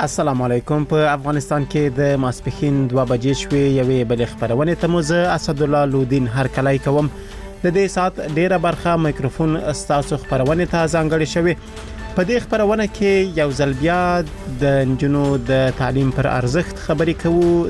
السلام علیکم. په افغانستان کې د ماسپښین 2 بجې شوې یوې بلې خبرونه ته مو زه اسدالله لودین هرکلی کوم. د دې سات ډیره برخه میکروفون استاسو خبرونه ته ځانګړې شوې. په دې خبرونه کې یو ځل بیا د نجونو د تعلیم پر ارزښت خبرې کوو.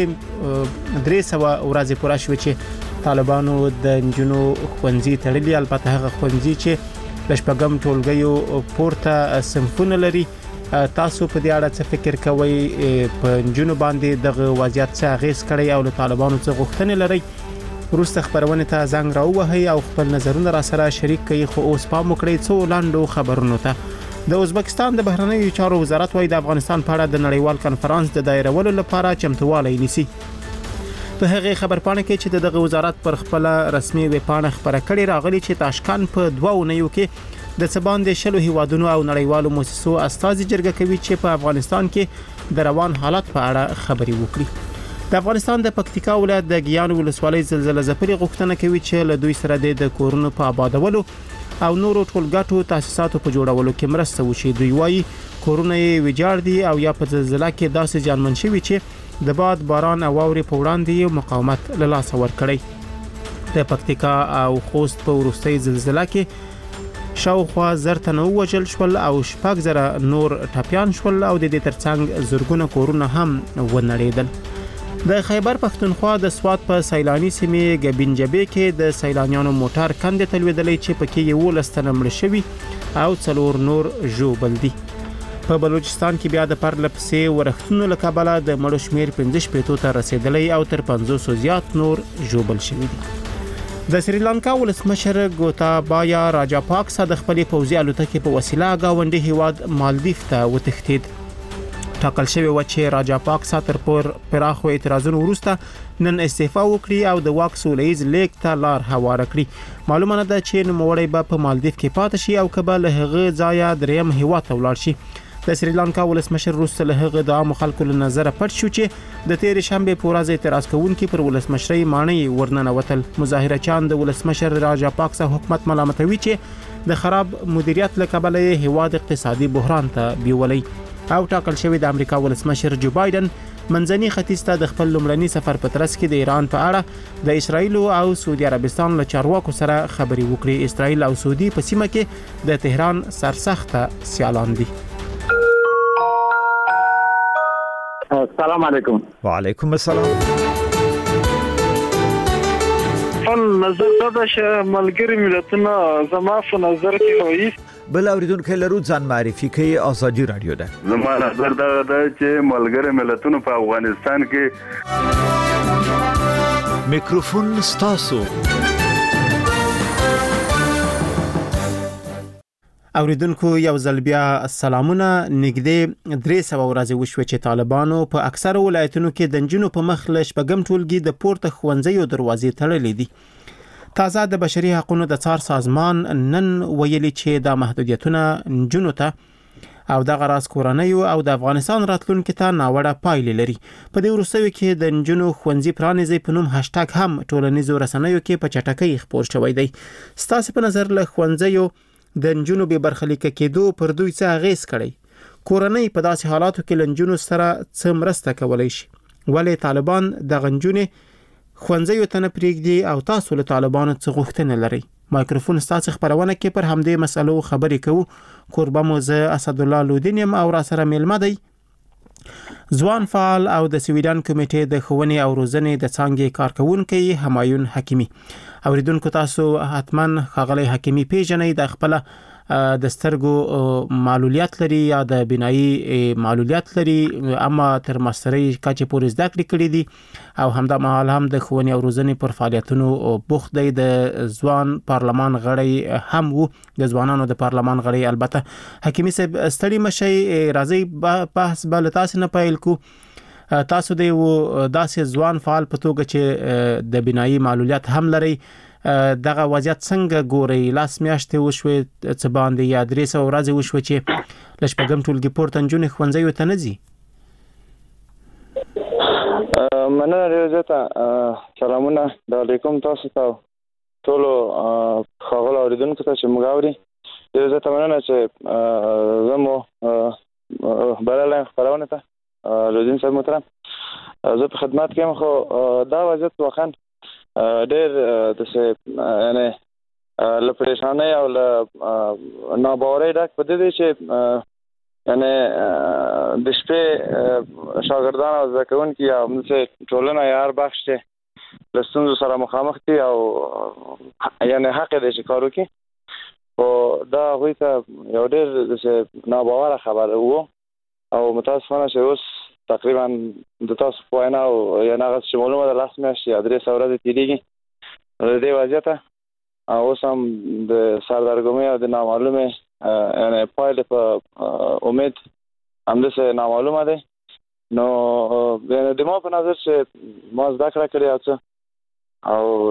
درې سوه ورځې پوره شوې چې طالبانو د نجونو ښوونځي تړلي، البته هغه ښوونځي چې د شپږم ټولګیو پورته صنفونه لري. تاسو په دې اړه څه فکر کوئ؟ په نجونو باندې دغه وضعیت څه اغیز کړی او له طالبانو څخه غوښتنې لري؟ وروسته خبرونه ته زنګ راووهئ او خپل نظرونه را سره شریک کړئ. خو اوس پام وکړئ څو لاندو خبرونو ته. د ازبکستان د بهرنیو چارو وزارت وايي د افغانستان په اړه د نړیوال کنفرانس د دایرولو لپاره چمتووالی نیسي. په هغه خبرپاڼه کې چې دغه وزارت پر خپل رسمي ویب پاڼه خبره کړې راغلي چې تاشکند په 2 اونیو کې د سباند شلو هیوادونو او نړیوالو مؤسسو استازي جرګه کوي چې په افغانستان کې د روان حالت په اړه خبري وکړي. د افغانستان د پکتیکا ولایت د ګیان ولسوالۍ زلزلې ځپلي غوښتنه کوي چې له دوی سره د کورونو په آبادولو او نورو ټولګټو تاسیساتو په جوړولو کې مرسته وشي. دوی وايي کورونه یې ویجاړ دي او یا په زلزلہ کې داسې ځانمن شوي چې د باد باران او واورې په وړاندې مقاومت له لاسه ورکړي. د پکتیکا او خوست په وروستۍ زلزلہ کې شاوخوا زرتنه وژل شول او 6,000 نور ټپيان شول او د دې ترڅنګ زرګونه کورونه هم ونړېدل. د خیبر پښتونخوا د سوات په سیلاني سیمې ګبینجبې کې د سیلانیانو موټر کندې تلویدلې چې پکې 11 تنه مړ شوي او 4 نور ژوبل دي. په بلوچستان کې بیا د پرلپسې ورښتونو له کبله د مړو شمیر 15 ته رسیدلی او تر 500 زیات نور ژوبل شوي دي. د سریلانکا ولسمشر ګوتابایا راجاپاکسا د خپلې پوځي الوتکې په وسیله گاونډي هیواد مالدیف ته وتښتید. ټاکل شوی و چې راجاپاکسا تر پراخو اعتراضونو وروسته نن استعفا وکړي او د واک سولهییز لیک ته لار هواره کړي. معلومه نه ده چې نوموړی به په مالدیف کې پاتې شي او که به له هغه ځایه دریم هیواد ته ولاړ شي. د سریلانکا ولسمشر وروسته له هغه د عامو خلکو له نظره پټ شو چې د تیر شنبه په ورځ اعتراض کوونکي پر ولسمشرۍ ماڼۍ ورننوتل. مظاهرچیان د ولسمشر راجاپاکسا حکومت ملامتوي چې د خراب مدیریت له کبله هیواد اقتصادي بحران ته بیولي. او ټاکل شوی د امریکا ولسمشر جو بایدن منځني ختیځ ته د خپل لومړني سفر په ترڅ کې د ایران په اړه د اسرایل او سعودي عربستان له چارواکو سره خبري وکړي. اسرایل او سعودي په سیمه کې د تهران سرسخته سیالان دي. السلام علیکم. وعلیکم السلام. نظر دا چې ملګری ملتونه زما په نظر کې وایي بل اوریدونکو لرو ځان معرفي کوي. ازادي رادیو ده. زما نظر دا چې ملګری ملتونه په افغانستان کې میکروفون ستاسو. اوریدونکو یو ځل بیا سلامونه. نږدې 300 ورځې وشوه چې طالبانو په اکثره ولایتونو کې د نجونو په مخ له شپږم ټولګي د پورته ښوونځیو دروازې تړلې دي. تازه د بشري حقوقو د څار سازمان نن ویلي چې دا محدودیتونه نجونو ته او د غراس کورنیو او د افغانستان راتلونکو ته ناوړه پایلې لري. په دې وروستیو کې د نجونو ښوونځي پرانیزي په نوم هاشټاګ هم ټولنیزو رسنیو کې په چټکۍ خپور شوی دی. ستاسو په نظر له ښوونځیو د نجونو به برخلیک کېدو پر دوی څه اغیز کړي؟ کورنۍ په داسې حالاتو کې له نجونو سره څه مرسته کولای شي؟ ولې طالبان د نجونو ښوونځیو ته نه پرېږدي او تاسو له طالبانو څه غوښتنه لري؟ مایکروفون ستاسو خبرونه کې پر همدې مسلو خبرې کوو. قربان مو زه اسدالله لودین یم او را سره میلمه دی ځوان فعال او د سویډن کمیټې د ښوونې او روزنې د څانګې کارکونکي همایون حکیمی. اوریدونکو تاسو حتما ښاغلی حکیمی پیژنئ. د خپل د سترګو معلولیت لري یا د بینایی معلولیت لري، اما تر ماسترۍ کچې پورې زده کړې کړې دي او همدا مهال هم د ښوونې او روزنې پر فعالیتونو بوخت دی. د ځوان پارلمان غړی هم وو، د ځوانانو د پارلمان غړی. البته حکیمی صاحب ستړي مشي، راځي بحث بل تاسو نه پیل کو. تاسو د داسې ځوان فعال په توګه چې د بینایی معلولیت هم لري، دغه وضعیت څنګه ګوري؟ لاس میاشتې وشوي څه باندې یا 300 ورځې وشوي چې له شپږم ټولګي پورته نجونې ښوونځیو ته نه ځي. مننه ریاضت. سلامونه علیکم تاسو ته ټول خغل اوریدونکو ته چې موږ اوري. ریاضت مننه چې زمو بلل خبرونه ته لودین صاحب محترم زه په خدمت کې یم. خو دا وضعیت واقعا ډېر د یعنی له پریشانۍ او له ناباورۍ ډک په دې دی چې یعنی د شپې شاګردان او زده کوونکي او همداسې ټولنه یا هر بخش چې له ستونزو سره مخامخ دي او یعنی حق دی چې کار وکړي. خو دا هغوی ته یو ډېر داسې ناباوره خبر و او متاسفانه چې اوس تقریبا د تاسو په وینا یعنې هغه چې معلومه ده 10 میاشتې یا 300 ورځې تېرېږي د دې وضعیته اوس هم د سردرګمۍ او د نامعلومې یعنې پایلې په امید همداسې نامعلومه دی. نو د ما په نظر چې ما زده کړه کړې او څه او